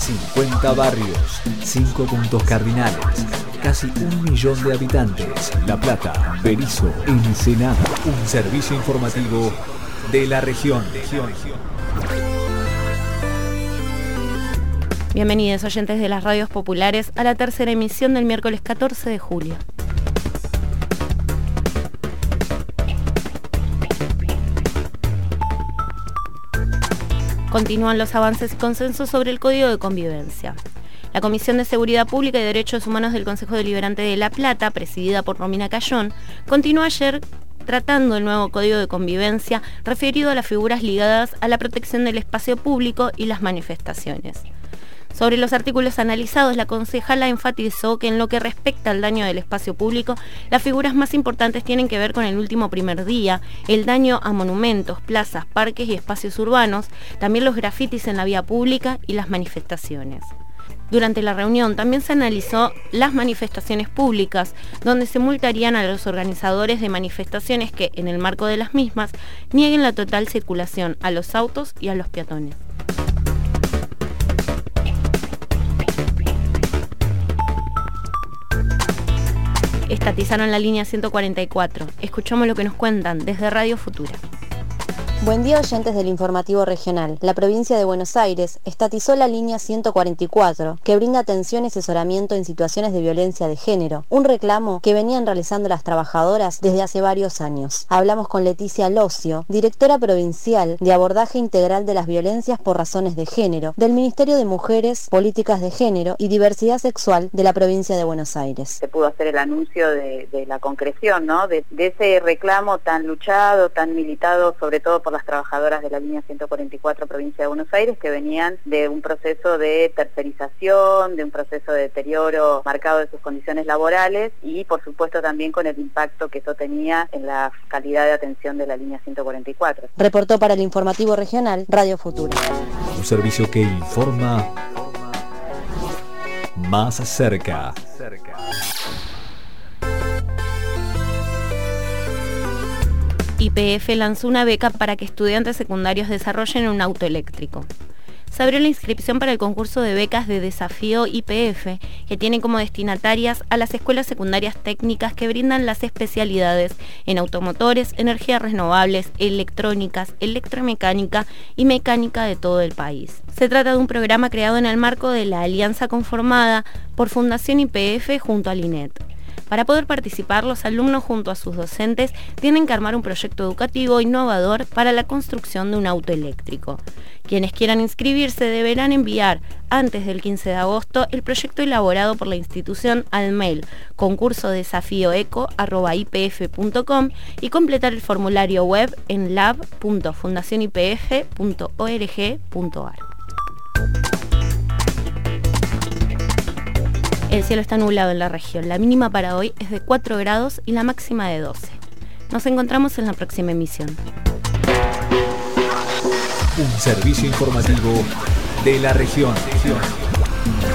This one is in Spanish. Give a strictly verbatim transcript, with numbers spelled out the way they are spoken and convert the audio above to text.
cincuenta barrios, cinco puntos cardinales, casi un millón de habitantes. La Plata, Berisso, Ensenada. Un servicio informativo de la región. Bienvenidos oyentes de las radios populares a la tercera emisión del miércoles catorce de julio. Continúan los avances y consensos sobre el Código de Convivencia. La Comisión de Seguridad Pública y Derechos Humanos del Consejo Deliberante de La Plata, presidida por Romina Cayón, continuó ayer tratando el nuevo Código de Convivencia referido a las figuras ligadas a la protección del espacio público y las manifestaciones. Sobre los artículos analizados, la concejala enfatizó que en lo que respecta al daño del espacio público, las figuras más importantes tienen que ver con el último primer día, el daño a monumentos, plazas, parques y espacios urbanos, también los grafitis en la vía pública y las manifestaciones. Durante la reunión también se analizó las manifestaciones públicas, donde se multarían a los organizadores de manifestaciones que, en el marco de las mismas, nieguen la total circulación a los autos y a los peatones. Estatizaron la línea ciento cuarenta y cuatro. Escuchamos lo que nos cuentan desde Radio Futura. Buen día, oyentes del informativo regional. La provincia de Buenos Aires estatizó la línea ciento cuarenta y cuatro, que brinda atención y asesoramiento en situaciones de violencia de género, un reclamo que venían realizando las trabajadoras desde hace varios años. Hablamos con Leticia Locio, directora provincial de Abordaje Integral de las Violencias por Razones de Género, del Ministerio de Mujeres, Políticas de Género y Diversidad Sexual de la provincia de Buenos Aires. Se pudo hacer el anuncio de, de la concreción, ¿no? De, de ese reclamo tan luchado, tan militado, sobre todo por las trabajadoras de la línea ciento cuarenta y cuatro provincia de Buenos Aires, que venían de un proceso de tercerización, de un proceso de deterioro marcado de sus condiciones laborales y por supuesto también con el impacto que eso tenía en la calidad de atención de la línea ciento cuarenta y cuatro. Reportó para el informativo regional Radio Futura. Un servicio que informa más cerca. Y P F lanzó una beca para que estudiantes secundarios desarrollen un auto eléctrico. Se abrió la inscripción para el concurso de becas de Desafío Y P F, que tiene como destinatarias a las escuelas secundarias técnicas que brindan las especialidades en automotores, energías renovables, electrónicas, electromecánica y mecánica de todo el país. Se trata de un programa creado en el marco de la alianza conformada por Fundación Y P F junto al I N E T. Para poder participar, los alumnos junto a sus docentes tienen que armar un proyecto educativo innovador para la construcción de un auto eléctrico. Quienes quieran inscribirse deberán enviar antes del quince de agosto el proyecto elaborado por la institución al mail concurso desafío eco arroba i p f punto com y completar el formulario web en lab punto fundación i p f punto org punto a r. El cielo está nublado en la región. La mínima para hoy es de cuatro grados y la máxima de doce. Nos encontramos en la próxima emisión. Un servicio informativo de la región.